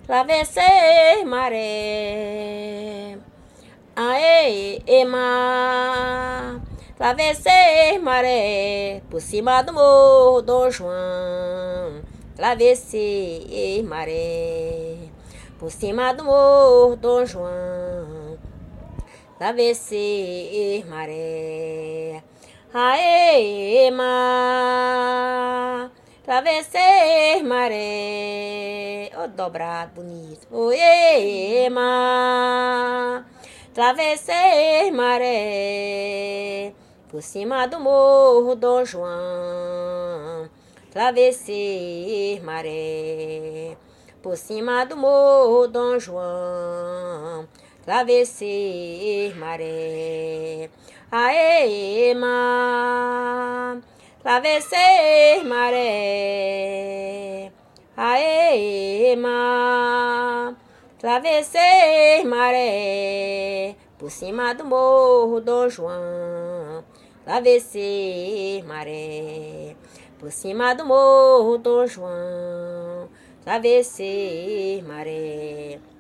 travessei maré. Aê, mar, travessei maré, por cima do morro Dom João. Travessei maré, por cima do morro Dom João. Travessei maré. Aê, mar, travessei maré. Ô, dobrado, bonito. Oê, mar, travessei maré, por cima do morro Dom João. Travessei maré, por cima do morro Dom João. Travessei maré. Aê, mar, travessei maré. Aê, mar, travessei maré, por cima do morro Dom João. Travessei maré, por cima do morro Dom João. Travessei maré.